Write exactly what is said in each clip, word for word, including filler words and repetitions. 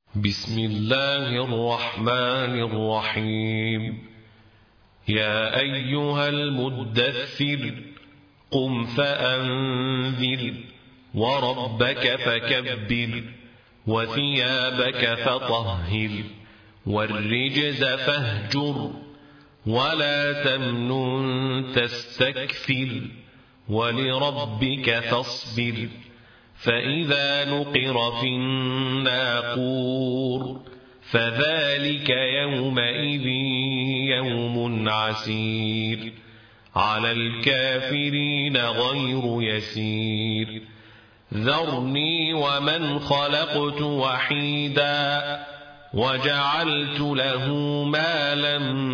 بسم الله الرحمن الرحيم. يا أيها المدثر قم فأنذر وربك فكبر وثيابك فطهر والرجز فاهجر ولا تمنن تستكثر ولربك فاصبر فإذا نقر في الناقور فذلك يومئذ يوم عسير على الكافرين غير يسير. ذرني ومن خلقت وحيدا وجعلت له مالا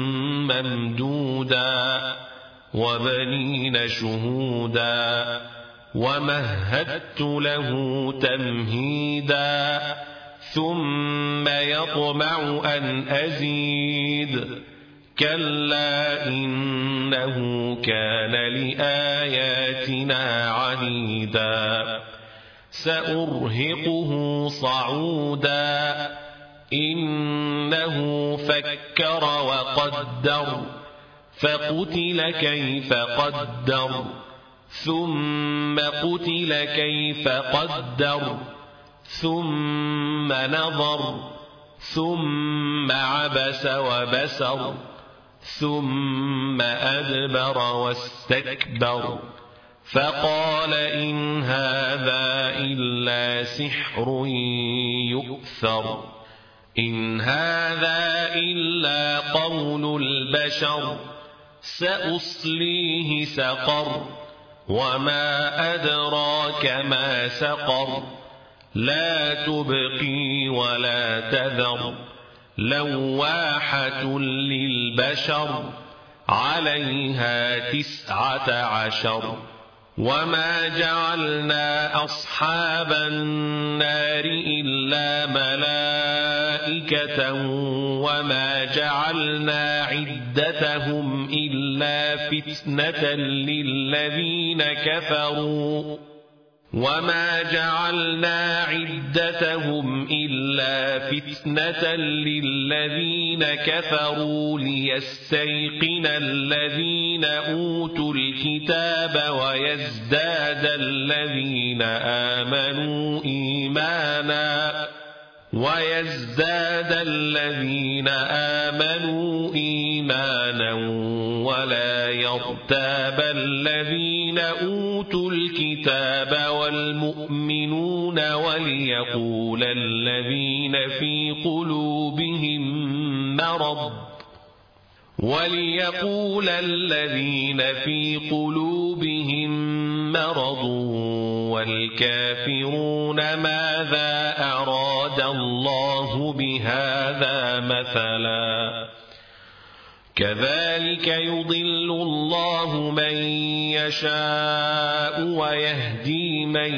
ممدودا وبنين شهودا ومهدت له تمهيدا ثم يطمع أن أزيد كلا إنه كان لآياتنا عنيدا سأرهقه صعودا إنه فكر وقدر فقتل كيف قدر ثم قتل كيف قدر ثم نظر ثم عبس وبسر ثم أدبر واستكبر فقال إن هذا إلا سحر يؤثر إن هذا إلا قول البشر سأصليه سقر وما أدراك ما سقر لا تبقي ولا تذر لواحة للبشر عليها تسعة عشر وما جعلنا أصحاب النار إلا ملائكة وما جعلنا عدتهم إلا فتنة للذين كفروا وما جعلنا عدتهم إلا فتنة للذين كفروا ليستيقن الذين أوتوا الكتاب ويزداد الذين آمنوا إيمانا ويزداد الذين آمنوا إيمانا ولا يرتاب الذين أوتوا الكتاب والمؤمنون وليقول الذين في قلوبهم مرض وليقول الذين في قلوبهم مرض والكافرون ماذا أراد الله بهذا مثلا كذلك يضل الله من يشاء ويهدي من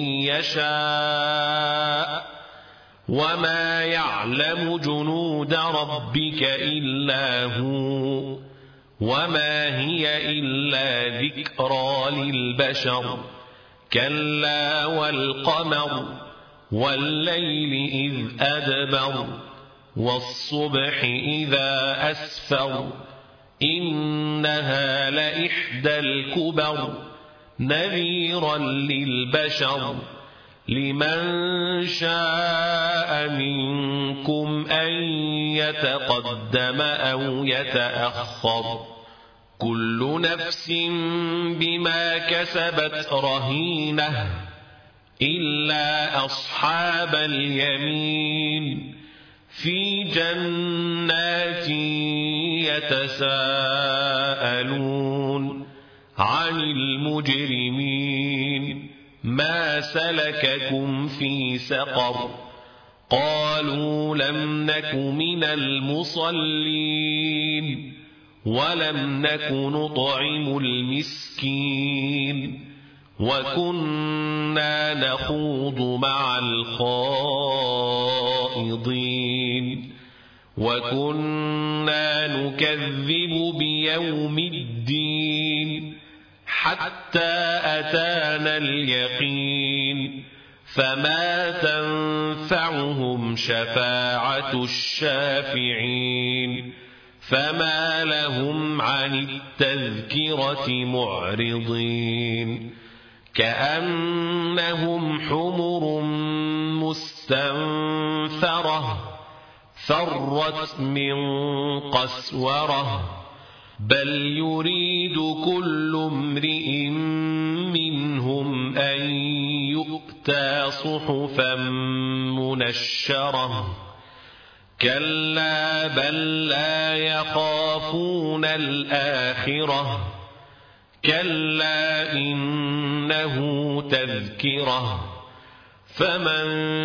يشاء وما يعلم جنود ربك إلا هو وما هي إلا ذكرى للبشر كلا والقمر والليل إذ أدبر والصبح إذا أسفر إنها لإحدى الكبر نذيرا للبشر لمن شاء منكم أن يتقدم أو يتأخر كل نفس بما كسبت رهينة إلا أصحاب اليمين في جنات يتساءلون عن المجرمين ما سلككم في سقر قالوا لم نك من المصلين ولم نك نطعم المسكين وكنا نخوض مع الخائضين وكنا نكذب بيوم الدين حتى أتانا اليقين فما تنفعهم شفاعة الشافعين فما لهم عن التذكرة معرضين كأنهم حمر مستنفرة فرت من قسورة بل يريد كل امرئ منهم أن يؤتى صحفا منشرة كلا بل لا يخافون الآخرة كلا إنه تذكرة فمن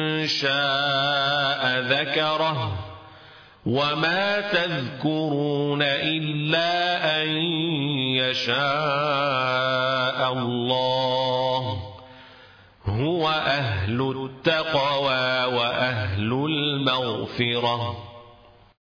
شاء ذكره وما تذكرون إلا أن يشاء الله هو أهل التقوى وأهل المغفرة